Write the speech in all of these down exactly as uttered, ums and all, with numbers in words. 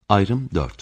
Ayrım dört.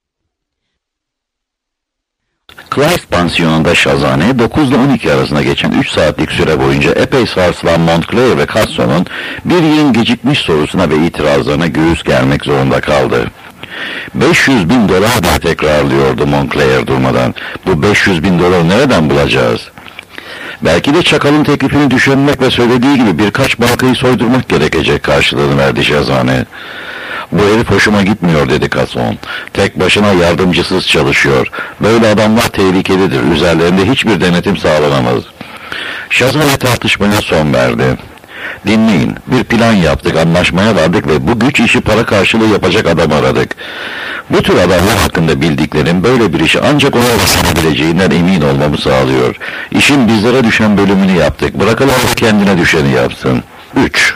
Clive pansiyonunda Şazane dokuz ile on iki arasında geçen üç saatlik süre boyunca epey sarsılan Montclair ve Casson'un bir yılın gecikmiş sorusuna ve itirazlarına göğüs germek zorunda kaldı. beş yüz bin dolar diye tekrarlıyordu Montclair durmadan. Bu beş yüz bin doları nereden bulacağız? Belki de çakalın teklifini düşünmek ve söylediği gibi birkaç bankayı soydurmak gerekecek karşılığını verdi Şazane. Bu herif hoşuma gitmiyor dedi Casson. Tek başına yardımcısız çalışıyor. Böyle adamlar tehlikelidir. Üzerlerinde hiçbir denetim sağlanamaz. Şazane tartışmaya son verdi. Dinleyin, bir plan yaptık, anlaşmaya vardık ve bu güç işi para karşılığı yapacak adam aradık. Bu tür adamlar hakkında bildiklerim böyle bir işi ancak ona başarabileceğinden emin olmamı sağlıyor. İşin bizlere düşen bölümünü yaptık. Bırakalım da kendine düşeni yapsın. üç.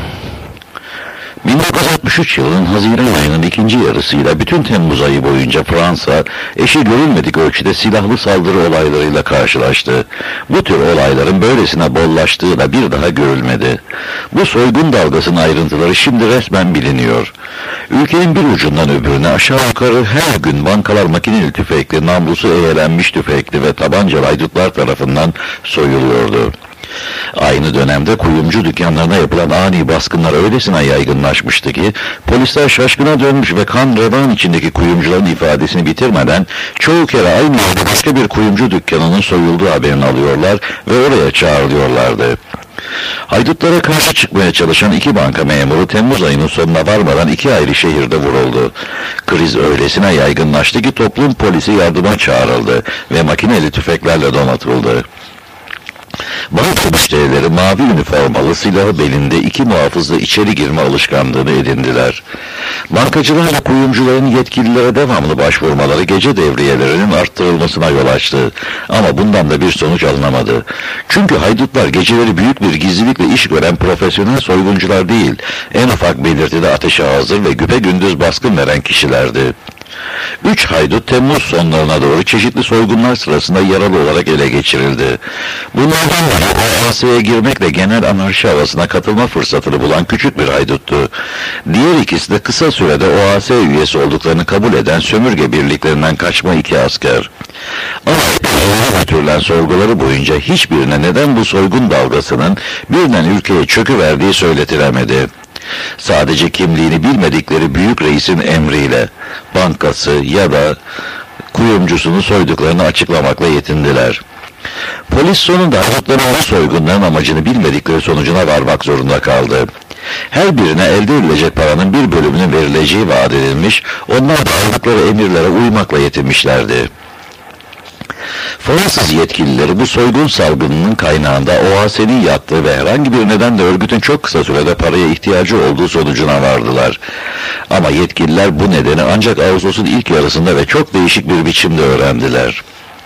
bin dokuz yüz altmış üç yılının Haziran ayının ikinci yarısıyla bütün Temmuz ayı boyunca Fransa, eşi görülmedik ölçüde silahlı saldırı olaylarıyla karşılaştı. Bu tür olayların böylesine bollaştığı da bir daha görülmedi. Bu soygun dalgasının ayrıntıları şimdi resmen biliniyor. Ülkenin bir ucundan öbürüne aşağı yukarı her gün bankalar makineli tüfekli, namlusu eğelenmiş tüfekli ve tabancalı haydutlar tarafından soyuluyordu. Aynı dönemde kuyumcu dükkanlarına yapılan ani baskınlar öylesine yaygınlaşmıştı ki polisler şaşkına dönmüş ve kan revan içindeki kuyumcuların ifadesini bitirmeden çoğu kere aynı yerde başka bir kuyumcu dükkanının soyulduğu haberini alıyorlar ve oraya çağrılıyorlardı. Haydutlara karşı çıkmaya çalışan iki banka memuru Temmuz ayının sonuna varmadan iki ayrı şehirde vuruldu. Kriz öylesine yaygınlaştı ki toplum polisi yardıma çağrıldı ve makineli tüfeklerle donatıldı. Banka müşterileri mavi üniformalı, silahı belinde iki muhafızla içeri girme alışkanlığını edindiler. Bankacılarla kuyumcuların yetkililere devamlı başvurmaları gece devriyelerinin arttırılmasına yol açtı. Ama bundan da bir sonuç alınamadı. Çünkü haydutlar geceleri büyük bir gizlilikle iş gören profesyonel soyguncular değil, en ufak belirtide ateşe hazır ve güpegündüz baskın veren kişilerdi. Üç haydut Temmuz sonlarına doğru çeşitli soygunlar sırasında yaralı olarak ele geçirildi. Bunlardan biri O A S'ye girmekle genel anarşi havasına katılma fırsatını bulan küçük bir hayduttu. Diğer ikisi de kısa sürede O A S üyesi olduklarını kabul eden sömürge birliklerinden kaçma iki asker. Ama götürülen sorguları boyunca hiçbirine neden bu soygun dalgasının birden ülkeye çöküverdiği söyletilemedi. Sadece kimliğini bilmedikleri büyük reisin emriyle bankası ya da kuyumcusunu soyduklarını açıklamakla yetindiler. Polis sonunda haydutların bu soygunların amacını bilmedikleri sonucuna varmak zorunda kaldı. Her birine elde edilecek paranın bir bölümünün verileceği vaat edilmiş, onlar da aldıkları emirlere uymakla yetinmişlerdi. Fransız yetkilileri bu soygun salgınının kaynağında O A S'nin yattığı ve herhangi bir nedenle örgütün çok kısa sürede paraya ihtiyacı olduğu sonucuna vardılar. Ama yetkililer bu nedeni ancak Ağustos'un ilk yarısında ve çok değişik bir biçimde öğrendiler.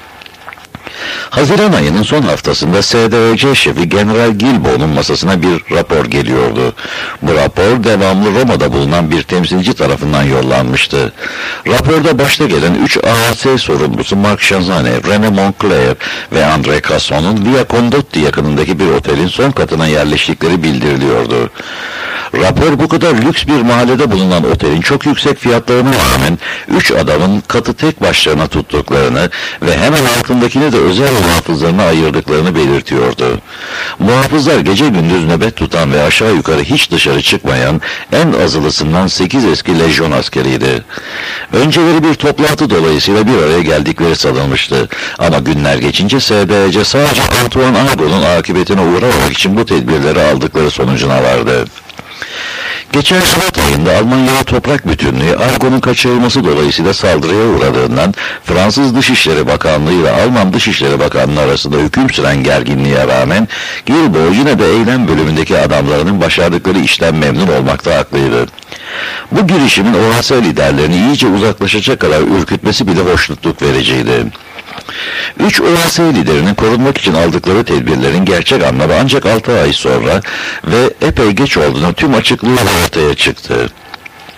Haziran ayının son haftasında S D O C şefi General Gilboa'nun masasına bir rapor geliyordu. Bu rapor devamlı Roma'da bulunan bir temsilci tarafından yollanmıştı. Raporda başta gelen üç A A S sorumlusu Marc Chazane, René Montclair ve André Casson'un Via Condotti yakınındaki bir otelin son katına yerleştikleri bildiriliyordu. Rapor bu kadar lüks bir mahallede bulunan otelin çok yüksek fiyatlarına rağmen üç adamın katı tek başlarına tuttuklarını ve hemen altındakini de özel muhafızlarına ayırdıklarını belirtiyordu. Muhafızlar gece gündüz nöbet tutan ve aşağı yukarı hiç dışarı çıkmayan en azılısından sekiz eski lejyon askeriydi. Önceleri bir toplantı dolayısıyla bir araya geldikleri sanılmıştı. Ama günler geçince S D O C sadece Antoine Argon'un akıbetine uğramamak için bu tedbirleri aldıkları sonucuna vardı. Geçen Şubat ayında Almanya'ya toprak bütünlüğü Argon'un kaçırılması dolayısıyla saldırıya uğradığından Fransız Dışişleri Bakanlığı ile Alman Dışişleri Bakanlığı arasında hüküm süren gerginliğe rağmen Gilboa yine de eylem bölümündeki adamlarının başardıkları işten memnun olmakta haklıydı. Bu girişimin O A S liderlerini iyice uzaklaşacak kadar ürkütmesi bile hoşnutluk vericiydi. Üç O A S liderinin korunmak için aldıkları tedbirlerin gerçek anlamı ancak altı ay sonra ve epey geç olduğunu tüm açıklığıyla ortaya çıktı.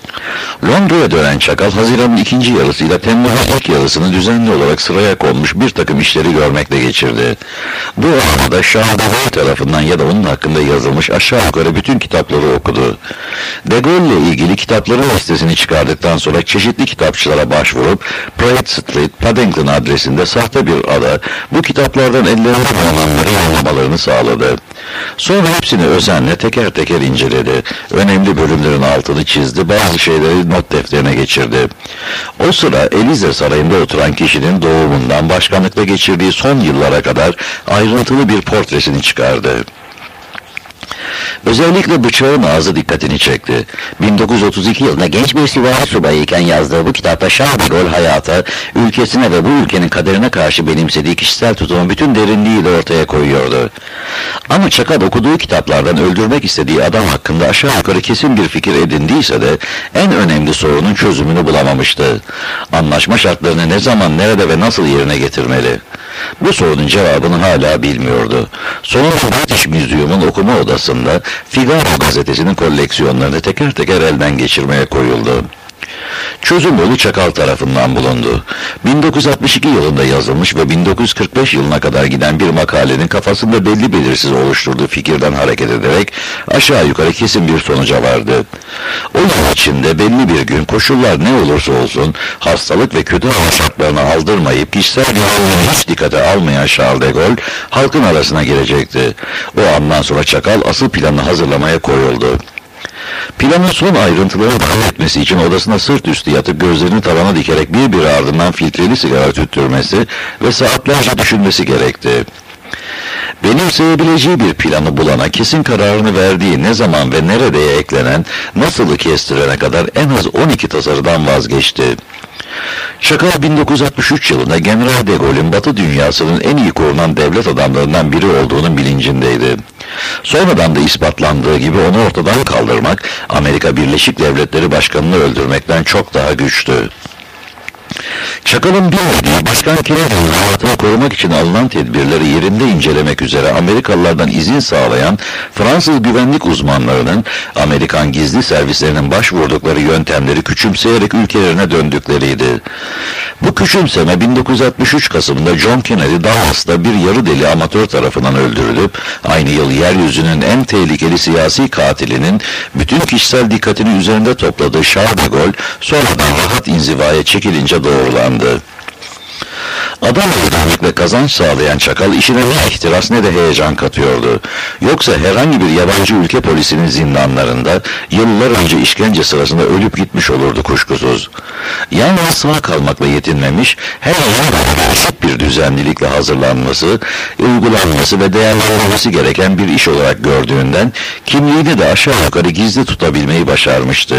Londra'ya dönen Çakal, Haziran'ın ikinci yarısıyla Temmuz'un ilk yarısını düzenli olarak sıraya konmuş bir takım işleri görmekle geçirdi. Bu arada Charles de Gaulle tarafından ya da onun hakkında yazılmış aşağı yukarı bütün kitapları okudu. De Gaulle ile ilgili kitapların listesini çıkardıktan sonra çeşitli kitapçılara başvurup Pratt Street, Paddington adresinde sahte bir ada bu kitaplardan ellerine bulunanları yayınlamalarını sağladı. Sonra hepsini özenle teker teker inceledi. Önemli bölümlerin altını çizdi, bazı şeyleri not defterine geçirdi. O sıra Elize Sarayı'nda oturan kişinin doğumundan başkanlıkta geçirdiği son yıllara kadar ayrıntılı bir portresini çıkardı. Özellikle bıçağın ağzı dikkatini çekti. bin dokuz yüz otuz iki yılında genç bir süvari subayı iken yazdığı bu kitapta Charles de Gaulle hayata, ülkesine ve bu ülkenin kaderine karşı benimsediği kişisel tutumu bütün derinliğiyle ortaya koyuyordu. Ama Çakal okuduğu kitaplardan öldürmek istediği adam hakkında aşağı yukarı kesin bir fikir edindiyse de en önemli sorunun çözümünü bulamamıştı. Anlaşma şartlarını ne zaman, nerede ve nasıl yerine getirmeli? Bu sorunun cevabını hala bilmiyordu. Sonunda British Museum'un okuma odasında Figaro gazetesinin koleksiyonlarını teker teker elden geçirmeye koyuldu. Çözüm yolu Çakal tarafından bulundu. bin dokuz yüz altmış iki yılında yazılmış ve bin dokuz yüz kırk beş yılına kadar giden bir makalenin kafasında belli belirsiz oluşturduğu fikirden hareket ederek aşağı yukarı kesin bir sonuca vardı. O yıl içinde belli bir gün koşullar ne olursa olsun hastalık ve kötü hava şartlarına aldırmayıp kişisel yararını hiç dikkate almayan Charles de Gaulle halkın arasına girecekti. O andan sonra Çakal asıl planı hazırlamaya koyuldu. Planın son ayrıntıları dahil etmesi için odasına sırt üstü yatıp gözlerini tavana dikerek bir bir ardından filtreli sigara tüttürmesi ve saatlerce düşünmesi gerekti. Benimseyebileceği bir planı bulana kesin kararını verdiği ne zaman ve neredeye eklenen, nasılı kestirene kadar en az on iki tasarıdan vazgeçti. Çakal bin dokuz yüz altmış üç yılında General de Gaulle'ün Batı dünyasının en iyi korunan devlet adamlarından biri olduğunun bilincindeydi. Sonradan da ispatlandığı gibi onu ortadan kaldırmak, Amerika Birleşik Devletleri Başkanı'nı öldürmekten çok daha güçtü. Çakal'ın bilmediği Başkan Kennedy'nin hayatını korumak için alınan tedbirleri yerinde incelemek üzere Amerikalılardan izin sağlayan Fransız güvenlik uzmanlarının Amerikan gizli servislerinin başvurdukları yöntemleri küçümseyerek ülkelerine döndükleriydi. Bu küçümseme bin dokuz yüz altmış üç Kasım'da John Kennedy Dallas'ta bir yarı deli amatör tarafından öldürülüp aynı yıl yeryüzünün en tehlikeli siyasi katilinin bütün kişisel dikkatini üzerinde topladığı Charles de Gaulle sonradan rahat inzivaya çekilince doğrulandı. Adam öldürmekle kazanç sağlayan Çakal işine ne ihtiras ne de heyecan katıyordu. Yoksa herhangi bir yabancı ülke polisinin zindanlarında yıllar önce işkence sırasında ölüp gitmiş olurdu kuşkusuz. Yalnız sağ kalmakla yetinmemiş, her an eşit bir düzenlilikle hazırlanması, uygulanması ve değerlendirilmesi gereken bir iş olarak gördüğünden kimliğini de aşağı yukarı gizli tutabilmeyi başarmıştı.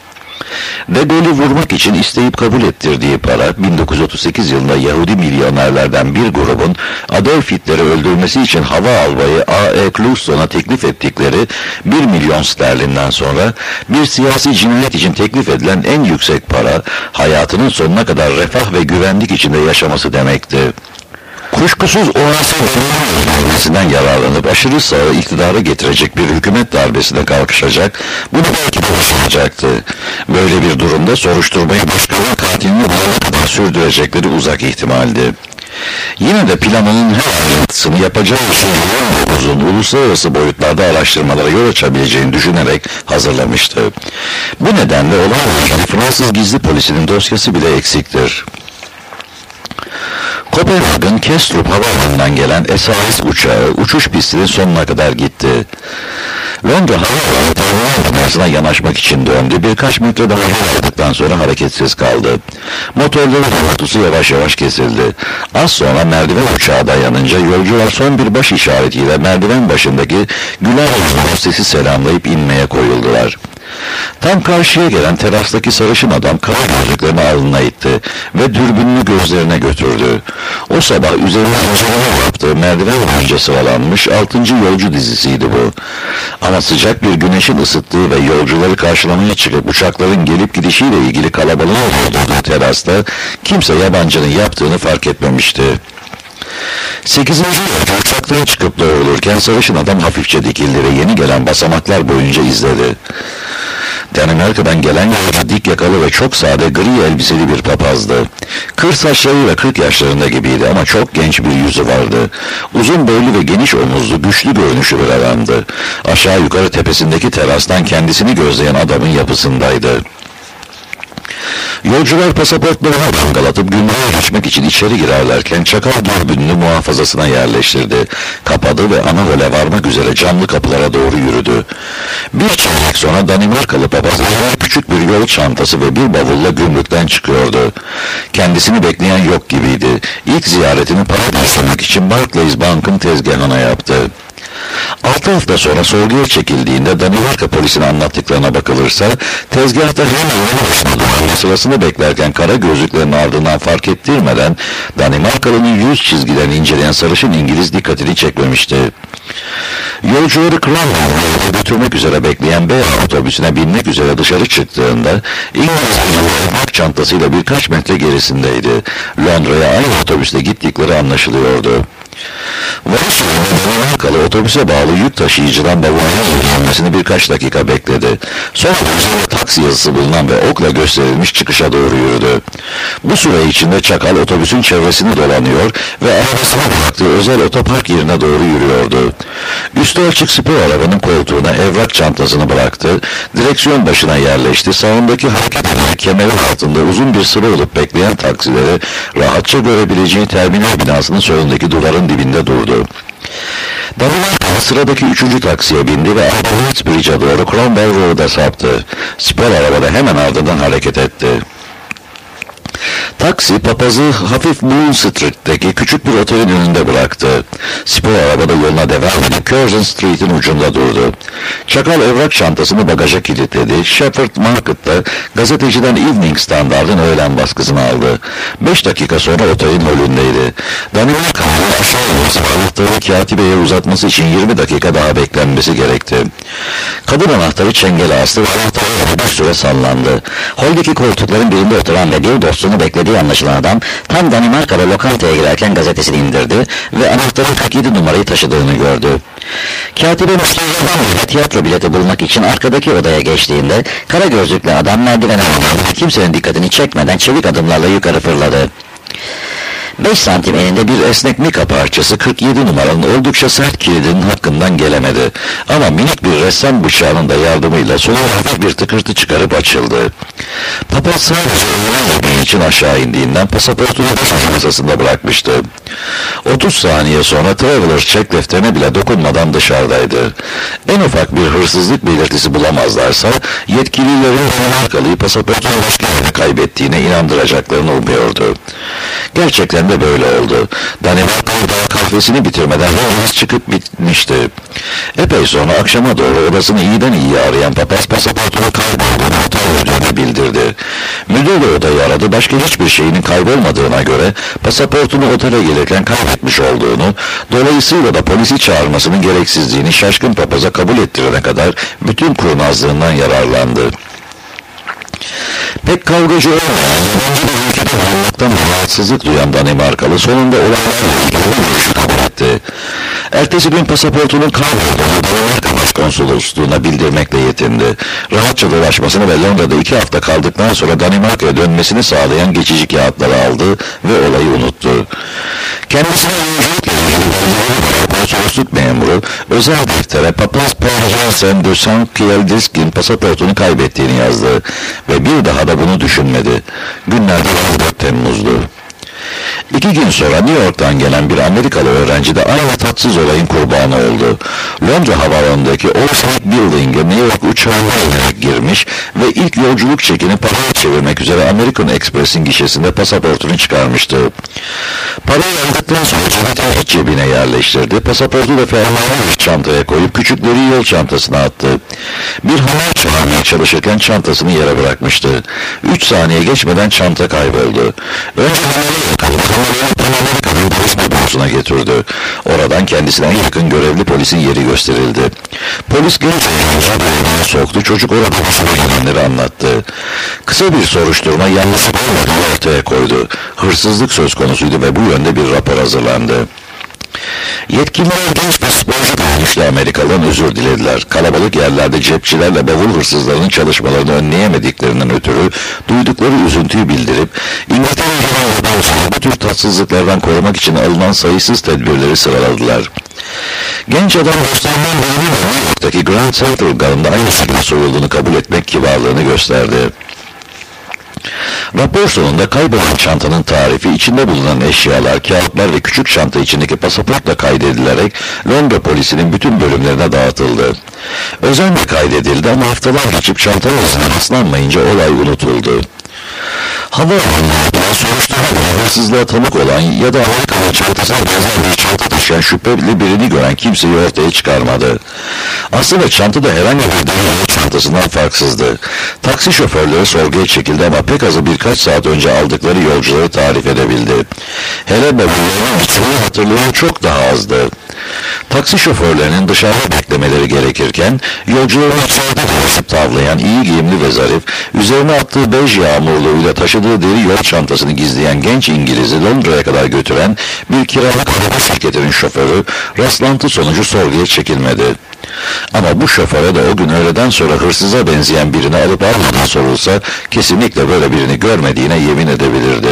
De Gaulle'ü vurmak için isteyip kabul ettirdiği para bin dokuz yüz otuz sekiz yılında Yahudi milyonerlerden bir grubun Adolf Hitler'i öldürmesi için hava albayı A E Clouston'a teklif ettikleri bir milyon sterlinden sonra bir siyasi cinayet için teklif edilen en yüksek para hayatının sonuna kadar refah ve güvenlik içinde yaşaması demekti. Kuşkusuz o darbesinden yararlanıp aşırı sağı iktidara getirecek bir hükümet darbesine kalkışacak, bunu belki de başaracaktı. Böyle bir durumda soruşturmayı başkanın katilini bulana kadar sürdürecekleri uzak ihtimaldi. Yine de planının her ayrıntısını yapacağı işin uzun uluslararası boyutlarda araştırmalara yol açabileceğini düşünerek hazırlamıştı. Bu nedenle olay Fransız gizli polisinin dosyası bile eksiktir. Kopenhag'ın Kastrup havaalanından gelen S A S uçağı uçuş pistinin sonuna kadar gitti. Londra havaalanı terminal yanaşmak için döndü. Birkaç metre daha yürüdükten sonra hareketsiz kaldı. Motorların hırıltısı yavaş yavaş kesildi. Az sonra merdiven uçağı dayanınca yolcular son bir baş işaretiyle merdiven başındaki güler yüzlü hostesi selamlayıp inmeye koyuldular. Tam karşıya gelen terastaki sarışın adam kara gözlüklerini alnına itti ve dürbününü gözlerine götürdü. O sabah üzerine hazırlığı yaptığı merdiven boyunca sıralanmış altıncı yolcu dizisiydi bu. Ama sıcak bir güneşin ısıttığı ve yolcuları karşılamaya çıkıp uçakların gelip gidişiyle ilgili kalabalığın olduğu terasta kimse yabancının yaptığını fark etmemişti. Sekizinci yolcu uçaktan çıkıp doğrulurken sarışın adam hafifçe dikildi ve yeni gelen basamaklar boyunca izledi. Danimarka'dan gelen yolcu dik yakalı ve çok sade gri elbiseli bir papazdı. Kır saçlarıyla kırk yaşlarında gibiydi ama çok genç bir yüzü vardı. Uzun boylu ve geniş omuzlu, güçlü görünüşlü bir adamdı. Aşağı yukarı tepesindeki terastan kendisini gözleyen adamın yapısındaydı. Yolcular pasaportlarını dangalatıp gümrüğe geçmek için içeri girerlerken çakal dürbününü muhafazasına yerleştirdi. Kapadı ve ana vole varmak üzere camlı kapılara doğru yürüdü. Bir çeyrek sonra Danimarkalı papaz küçük bir yol çantası ve bir bavulla gümrükten çıkıyordu. Kendisini bekleyen yok gibiydi. İlk ziyaretini para başlamak için Barclays Bank'ın tezgahına yaptı. Altı hafta sonra sorguya çekildiğinde Danimarka polisine anlattıklarına bakılırsa tezgahta hemen başına duvarlı sırasını beklerken kara gözlüklerin ardından fark ettirmeden Danimarkalı'nın yüz çizgilerini inceleyen sarışın İngiliz dikkatini çekmemişti. Yolcuları Kral'la götürmek üzere bekleyen B otobüsüne binmek üzere dışarı çıktığında İngiliz bir çantasıyla birkaç metre gerisindeydi. Londra'ya aynı otobüste gittikleri anlaşılıyordu. Danimarkalı otobüse bağlı yük taşıyıcıdan bavulun gelmesini birkaç dakika bekledi. Sonra üzerinde taksi yazısı bulunan ve okla gösterilmiş çıkışa doğru yürüdü. Bu süre içinde çakal otobüsün çevresini dolanıyor ve arabasına bıraktığı özel otopark yerine doğru yürüyordu. Üstü açık spor arabanın koltuğuna evrak çantasını bıraktı, direksiyon başına yerleşti, sağındaki hareket eden kemerin altında uzun bir sıra olup bekleyen taksileri rahatça görebileceği terminal binasının solundaki duvarın dibinde durdu. Danimarka sıradaki üçüncü taksiye bindi ve Albert Bridge'e doğru Cromwell Road'a saptı. Spor arabada hemen ardından hareket etti. Taksi papazı hafif Moon Street'teki küçük bir otelin önünde bıraktı. Spor arabada yoluna devam edip Curzon Street'in ucunda durdu. Çakal evrak çantasını bagaja kilitledi. Shepherd Market'ta gazeteciden Evening Standard'ın öğlen baskısını aldı. Beş dakika sonra otelin holündeydi. Danimarka'nın aşağı yukarı anahtarı katibeye uzatması için yirmi dakika daha beklenmesi gerekti. Kadın anahtarı çengele astı ve anahtarı bir süre sallandı. Holdeki koltukların birinde oturan ve bir dostunu beklediği anlaşılan adam tam Danimarka'da lokantaya girerken gazetesini indirdi ve anahtarın kırk yedi numarayı taşıdığını gördü. Katibe Müslüman'la tiyatro bileti bulmak için arkadaki odaya geçtiğinde kara gözlüklü adam merdivene aldı. Kimsenin dikkatini çekmeden çevik adımlarla yukarı fırladı. beş santim eninde bir esnek mika parçası kırk yedi numaranın oldukça sert kilidinin hakkından gelemedi. Ama minik bir ressam bıçağının da yardımıyla sola hafif bir tıkırtı çıkarıp açıldı. Papaz sadece öğrenmeyi için aşağı indiğinden pasaportunu baş masasında bırakmıştı. otuz saniye sonra Traveler check defterine bile dokunmadan dışarıdaydı. En ufak bir hırsızlık belirtisi bulamazlarsa yetkililerin Danimarkalı'yı pasaportunu başka yere kaybettiğine inandıracaklarını umuyordu. Gerçekten de böyle oldu. Danimarkalı daha kahvesini bitirmeden yalnız çıkıp bitmişti. Epey sonra akşama doğru odasını iyiden iyiye arayan papaz pasaportunu kaybolduğunu hata bildirdi. Müdür de odayı aradı. Başka hiçbir şeyinin kaybolmadığına göre pasaportunu otele gelirken kaybetmiş olduğunu, dolayısıyla da polisi çağırmasının gereksizliğini şaşkın papaza kabul ettirene kadar bütün kurnazlığından yararlandı. Pek kavgacı olmayan, yabancı bir ülkede varlıktan rahatsızlık duyan Danimarkalı sonunda olaylarla ilgili görüşü kabul etti. Ertesi gün pasaportunun kaybolduğunu Danimarka Başkonsolosluğu'na bildirmekle yetindi. Rahatça dolaşmasını ve Londra'da iki hafta kaldıktan sonra Danimarka'ya dönmesini sağlayan geçici kağıtları aldı ve olayı unuttu. Kendisine yolculukla ilgili konsolosluk memuru özel deftere papaz Perjansen de Saint-Kieldiskin pasaportunu kaybettiğini yazdı ve bir daha da bunu düşünmedi. Günlerden on dört Temmuz'du. İki gün sonra New York'tan gelen bir Amerikalı öğrenci de aynı tatsız olayın kurbanı oldu. Londra havaalanındaki Allside Building'e New York uçağına inerek girmiş ve ilk yolculuk çekini paraya çevirmek üzere American Express'in gişesinde pasaportunu çıkarmıştı. Parayı aldıktan sonra cebine, cebine yerleştirdi. Pasaportu da fermuarlı bir çantaya koyup küçükleri yol çantasına attı. Bir haber çağırmaya çalışırken çantasını yere bırakmıştı. Üç saniye geçmeden çanta kayboldu. Önce Amerika'nın polis bürosuna getirdi. Oradan kendisine en yakın görevli polisin yeri gösterildi. Polis genç oyuncuya bölümüne soktu. Çocuk orada başına gelenleri anlattı. Kısa bir soruşturma yanlısı olmadığını ortaya koydu. Hırsızlık söz konusuydu ve bu yönde bir rapor hazırlandı. Yetkililer genç bir sporcu görmüşlü Amerikalı'dan özür dilediler. Kalabalık yerlerde cepçilerle bavul hırsızlarının çalışmalarını önleyemediklerinden ötürü duydukları üzüntüyü bildirip İngiltere'yi bu tür tatsızlıklardan korumak için alınan sayısız tedbirleri sıraladılar. Genç adam Boston'dan New York'taki Grand Central Garı'nda aynı şekilde soyulduğunu kabul etmek kibarlığını gösterdi. Rapor sonunda kaybolan çantanın tarifi, içinde bulunan eşyalar, kağıtlar ve küçük çanta içindeki pasaportla kaydedilerek Londra polisinin bütün bölümlerine dağıtıldı. Özenle kaydedildi ama haftalar geçip çanta izine rastlanmayınca olay unutuldu. Havaalanlarında soruşturma ve hırsızlığa tanık olan ya da Amerikalı çantasına benzer bir çanta taşıyan şüpheli birini gören kimseyi ortaya çıkarmadı. Aslında çanta da herhangi bir deniz çantasından farksızdı. Taksi şoförleri sorguya çekildi ama pek azı birkaç saat önce aldıkları yolcuları tarif edebildi. Hele bebeklerin içini hatırlayan çok daha azdı. Taksi şoförlerinin dışarıda beklemeleri gerekirken yolcuların içeride dolaşıp tavlayan iyi giyimli ve zarif, üzerine attığı bej yağmurluğuyla taşıdığı deri yol çantasını gizleyen genç İngiliz'i Londra'ya kadar götüren bir kiralık araba şirketinin şoförü rastlantı sonucu sorguya çekilmedi. Ama bu şoföre de o gün öğleden sonra hırsıza benzeyen birini alıp almadan sorulsa kesinlikle böyle birini görmediğine yemin edebilirdi.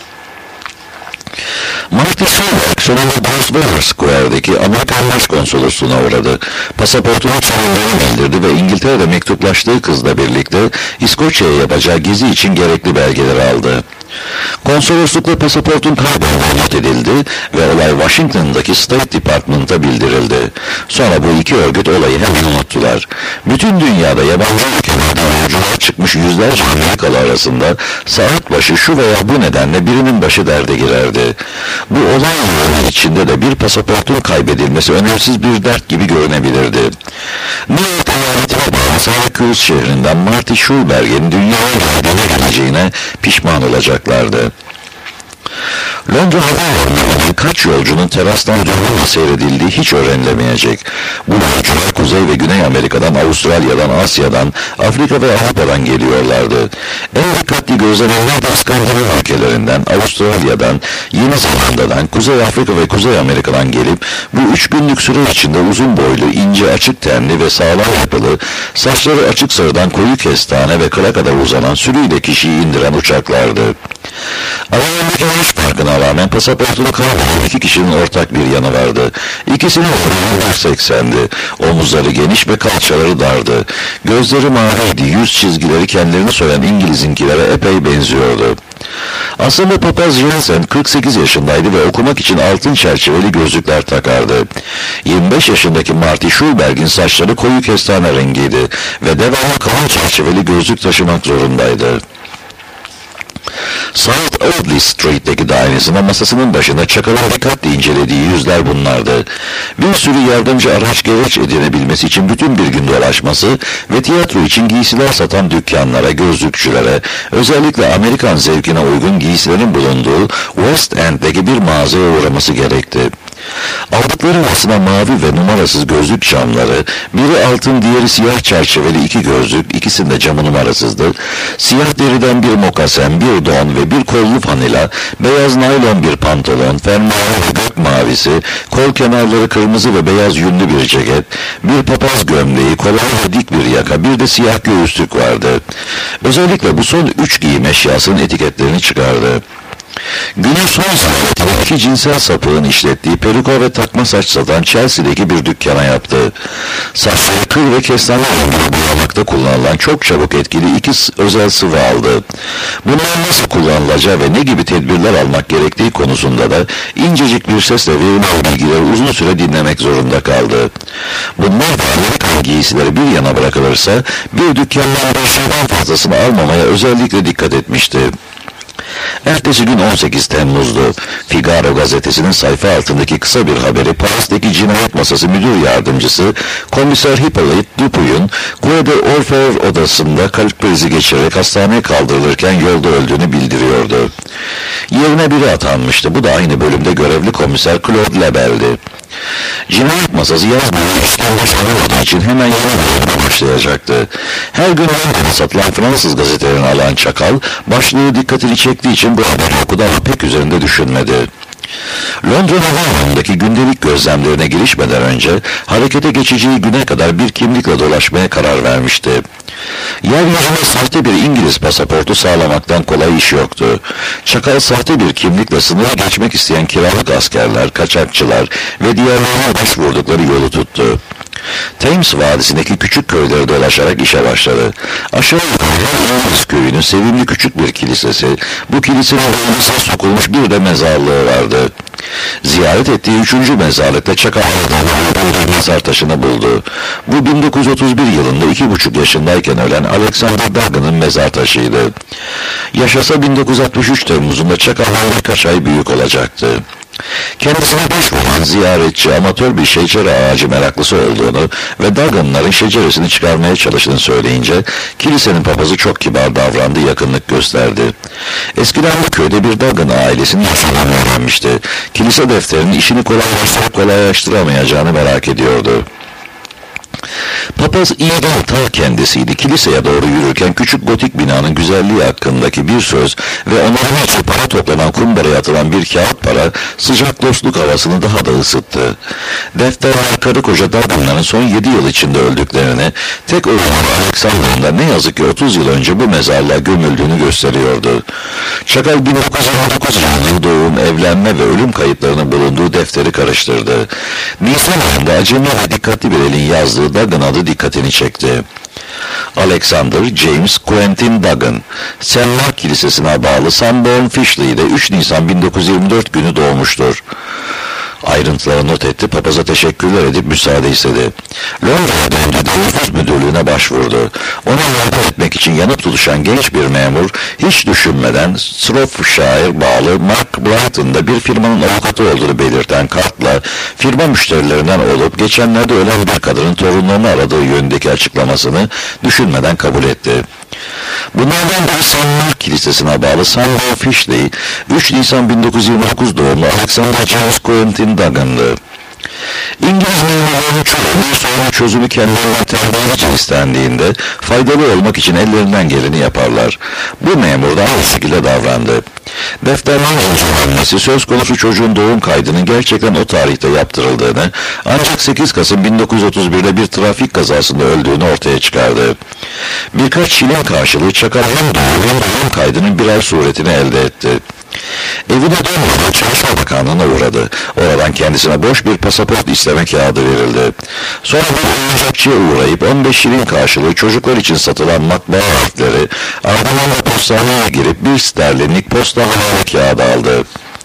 Marty Solberg sonunda Grosvenor Square'deki Amerikan Başkonsolosluğuna uğradı. Pasaportunu çalındığını bildirdi ve İngiltere'de mektuplaştığı kızla birlikte İskoçya'ya yapacağı gezi için gerekli belgeleri aldı. Konsoloslukla pasaportun kaybolduğu not edildi ve olay Washington'daki State Department'a bildirildi. Sonra bu iki örgüt olayı hemen unuttular. Bütün dünyada yabancı ülkelerde yolculuğa çıkmış yüzlerce Amerikalı arasında saat başı şu veya bu nedenle birinin başı derde girerdi. Bu olay yılının içinde de bir pasaportun kaybedilmesi önemsiz bir dert gibi görünebilirdi. New York eyaletine bağlı Syracuse şehrinden Marty Schulberg'in dünyaya geldiğine geleceğine pişman olacaklardı. Londra Havaalanı'nda kaç yolcunun terastan durumla seyredildiği hiç öğrenilemeyecek. Bu yolcular Kuzey ve Güney Amerika'dan, Avustralya'dan, Asya'dan, Afrika ve Avrupa'dan geliyorlardı. En dikkatli gözlemler de İskandinav ülkelerinden, Avustralya'dan, Yeni Zelanda'dan, Kuzey Afrika ve Kuzey Amerika'dan gelip bu üç günlük süre içinde uzun boylu, ince, açık tenli ve sağlam yapılı, saçları açık sarıdan koyu kestane ve kıra kadar uzanan sürüyle kişiyi indiren uçaklardı. Aralarındaki yaş farkına rağmen pasaportunu kaybolan iki kişinin ortak bir yanı vardı. İkisinin boyu bir seksendi. Omuzları geniş ve kalçaları dardı. Gözleri maviydi. Yüz çizgileri kendilerini soyan İngiliz'inkilere epey benziyordu. Aslında papaz Jensen kırk sekiz yaşındaydı ve okumak için altın çerçeveli gözlükler takardı. yirmi beş yaşındaki Marty Schulberg'in saçları koyu kestane rengiydi ve devamlı kalın çerçeveli gözlük taşımak zorundaydı. South Audley Street'teki dairesine masasının başında Çakal'ın dikkatli incelediği yüzler bunlardı. Bir sürü yardımcı araç gereç edinebilmesi için bütün bir gün dolaşması ve tiyatro için giysiler satan dükkanlara, gözlükçülere, özellikle Amerikan zevkine uygun giysilerin bulunduğu West End'deki bir mağazaya uğraması gerekti. Aldıkları arasına mavi ve numarasız gözlük camları, biri altın diğeri siyah çerçeveli iki gözlük, ikisinde camı numarasızdı, siyah deriden bir mokasen, bir don ve bir kollu fanila, beyaz naylon bir pantolon, fermuarı ve gök mavisi, kol kenarları kırmızı ve beyaz yünlü bir ceket, bir papaz gömleği, kolay ve dik bir yaka, bir de siyah göğüslük vardı. Özellikle bu son üç giyim eşyasının etiketlerini çıkardı. Günün son saatinde iki cinsel sapığın işlettiği peruka ve takma saç satan Chelsea'deki bir dükkana yaptı. Saçları kır ve kestane rengini boyamakta kullanılan çok çabuk etkili iki özel sıvı aldı. Bunlar nasıl kullanılacağı ve ne gibi tedbirler almak gerektiği konusunda da incecik bir sesle verilen bilgileri uzun süre dinlemek zorunda kaldı. Bunlar da Amerikan giysileri bir yana bırakılırsa bir dükkandan bir şeyden fazlasını almamaya özellikle dikkat etmişti. Ertesi gün on sekiz Temmuz'du. Figaro gazetesinin sayfa altındaki kısa bir haberi Paris'teki cinayet masası müdür yardımcısı Komiser Hippolyte Dupuy'un Quai d'Orfèvre odasında kalp krizi geçirerek hastaneye kaldırılırken yolda öldüğünü bildiriyordu. Yerine biri atanmıştı. Bu da aynı bölümde görevli komiser Claude Lebel'di. Cinayet masası yaz boyu İstanbul sarılmadığı için hemen yeni bölümde başlayacaktı. Her gün Londra'da satılan Fransız gazetelerini alan Çakal, başlığı dikkatini çektiği için bu haberi okudu ama pek üzerinde düşünmedi. Londra havaalanındaki gündelik gözlemlerine girişmeden önce harekete geçeceği güne kadar bir kimlikle dolaşmaya karar vermişti. Yeryüzüne sahte bir İngiliz pasaportu sağlamaktan kolay iş yoktu. Çakal sahte bir kimlikle sınırı geçmek isteyen kiralık askerler, kaçakçılar ve diğerlerine başvurdukları yolu tuttu. Thames Vadisi'ndeki küçük köyleri dolaşarak işe başladı. Aşağı yukarı İngiliz köyünün sevimli küçük bir kilisesi, bu kilisenin önüne sokulmuş bir de mezarlığı vardı. Ziyaret ettiği üçüncü mezarlıkta Çakal'ın bir mezar taşını buldu. Bu bin dokuz yüz otuz bir yılında iki buçuk yaşındayken ölen Alexander Duggan'ın mezar taşıydı. Yaşasa bin dokuz yüz altmış üç Temmuz'unda Çakal'ın birkaç ay büyük olacaktı. Kendisine başvuran ziyaretçi amatör bir şecere ağacı meraklısı olduğunu ve Duggan'ların şeceresini çıkarmaya çalıştığını söyleyince kilisenin papazı çok kibar davrandı, yakınlık gösterdi. Eskiden bu köyde bir Duggan ailesinin yaşamını öğrenmişti. Kilise defterinin işini kolaylaştırıp kolaylaştıramayacağını merak ediyordu. Papaz iyiden ta kendisiydi. Kiliseye doğru yürürken küçük gotik binanın güzelliği hakkındaki bir söz ve onların için para toplanan kumbaraya atılan bir kağıt para sıcak dostluk havasını daha da ısıttı. Defterler karı koca Duggan'ların son yedi yıl içinde öldüklerini, tek oğlu Alexander'ın da ne yazık ki otuz yıl önce bu mezarlığa gömüldüğünü gösteriyordu. Çakal bin dokuz yüz on dokuz yılında doğum, evlenme ve ölüm kayıtlarının bulunduğu defteri karıştırdı. Nisan ayında acemi ve dikkatli bir elin yazdığı Duggan adı dikkatini çekti. Alexander James Quentin Duggan, Saint Mark Kilisesi'ne bağlı Sanborn Fishley'de üç Nisan bin dokuz yüz yirmi dört günü doğmuştur. Ayrıntıları not etti, papaza teşekkürler edip müsaade istedi. Londra'ya döndü, nüfus müdürlüğüne başvurdu. Ona yardım etmek için yanıp tutuşan genç bir memur, hiç düşünmeden Shropshire bağlı Mark Brighton'da bir firmanın avukatı olduğunu belirten kartla firma müşterilerinden olup geçenlerde ölen bir kadının torunlarını aradığı yönündeki açıklamasını düşünmeden kabul etti. Bunlardan biri Saint Mark Kilisesi'ne bağlı Sanborn Fishley, üç Nisan bin dokuz yüz yirmi dokuz doğumlu Alexander James Quentin Duggan'dı. İngiliz memurlarının çoğunun sorun çözümü kendilerine terbiyelice istendiğinde faydalı olmak için ellerinden geleni yaparlar. Bu memur da aynı şekilde davrandı. Defterlerin incelenmesi söz konusu çocuğun doğum kaydının gerçekten o tarihte yaptırıldığını, ancak sekiz Kasım bin dokuz yüz otuz bir'de bir trafik kazasında öldüğünü ortaya çıkardı. Birkaç şilin karşılığı Çakal'ın doğum kaydının birer suretini elde etti. Evine dönmeden Çalışma Bakanlığı'na uğradı. Oradan kendisine boş bir pasaport isteme kağıdı verildi. Sonra bir oyuncakçıya uğrayıp on beş şilin karşılığı çocuklar için satılan matbaa harfleri, ardından da postaneye girip bir sterlinlik posta havale kağıdı aldı.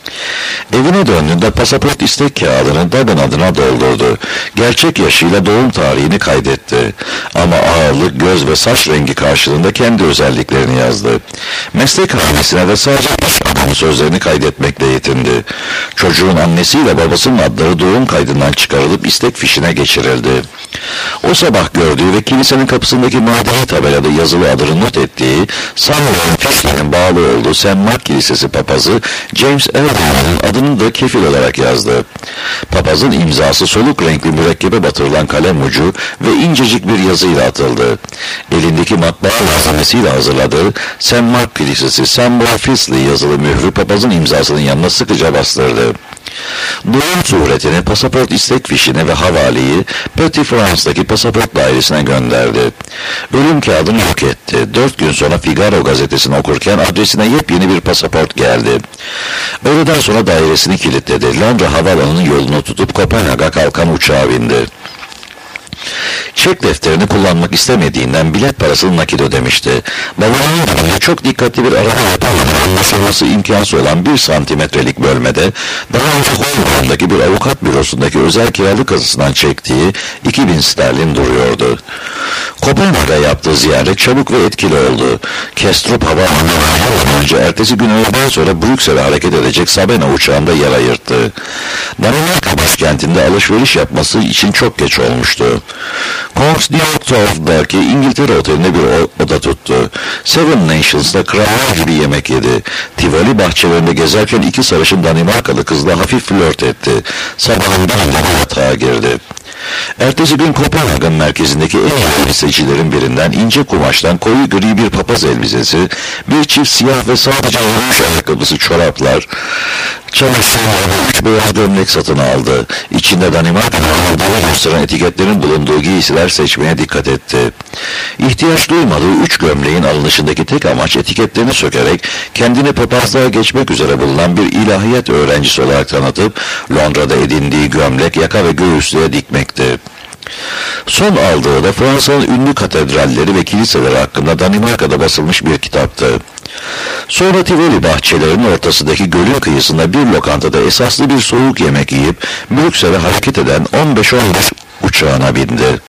Evine döndüğünde pasaport istek kağıdını Duggan adına doldurdu. Gerçek yaşıyla doğum tarihini kaydetti. Ama ağırlık, göz ve saç rengi karşılığında kendi özelliklerini yazdı. Meslek hanesine de sadece iş adamı sözlerini kaydetmekle yetindi. Çocuğun annesiyle babasının adları doğum kaydından çıkarılıp istek fişine geçirildi. O sabah gördüğü ve kilisenin kapısındaki madeni tabelada yazılı adını not ettiği Sanborn Fishley'nin bağlı olduğu Saint Mark Kilisesi papazı James Elderman'ın adını da kefil olarak yazdı. Papazın imzası soluk renkli mürekkebe batırılan kalem ucu ve incecik bir yazıyla atıldı. Elindeki matbaa malzemesiyle hazırladığı Saint Mark Kilisesi Sanborn Fishley yazılı mührü papazın imzasının yanına sıkıca bastırdı. Doğum suretini, pasaport istek fişini ve havaleyi Petit France'daki pasaport dairesine gönderdi. Ölüm kağıdını yok etti. Dört gün sonra Figaro gazetesini okurken adresine yepyeni bir pasaport geldi. Öğleden sonra dairesini kilitledi. Londra havaalanının yolunu tutup Kopenhag'a kalkan uçağa bindi. Çek defterini kullanmak istemediğinden bilet parasını nakit ödemişti. Babanın yanında çok dikkatli bir arama yapamadan anlaşılması imkansız olan bir santimetrelik bölmede daha önce Hollanda'daki bir avukat bürosundaki özel kiralık kasasından çektiği iki bin sterlin duruyordu. Kopenhag'a yaptığı ziyaret çabuk ve etkili oldu. Kestrup havaalanına önce ertesi gün öğleden sonra Brüksel'e hareket edecek Sabena uçağında yer ayırttı. Danimarka başkentinde alışveriş yapması için çok geç olmuştu. Kongsdorf'daki İngiltere otelinde bir oda tuttu. Seven Nations'da krallar gibi yemek yedi. Tivoli bahçelerinde gezerken iki sarışın Danimarkalı kızla hafif flört etti. Sabahından beri yatağa girdi. Ertesi gün Kopenhag'ın merkezindeki en iyi elbisecilerin birinden ince kumaştan koyu gri bir papaz elbisesi, bir çift siyah ve sadece yürüyüş ayakkabısı çoraplar, çamaşırlar, üç beyaz gömlek satın aldı. İçinde Danimarka'nın aldığını gösteren etiketlerin bulunduğu giysiler seçmeye dikkat etti. İhtiyaç duymadığı üç gömleğin alınışındaki tek amaç etiketlerini sökerek kendini papazlığa geçmek üzere bulunan bir ilahiyat öğrencisi olarak tanıtıp Londra'da edindiği gömlek, yaka ve göğüslüğe dikmekti. Son aldığı da Fransa'nın ünlü katedralleri ve kiliseleri hakkında Danimarka'da basılmış bir kitaptı. Sonra Tivoli bahçelerinin ortasındaki gölün kıyısında bir lokantada esaslı bir soğuk yemek yiyip Brüksel'e hareket eden on beş on beş uçağına bindi.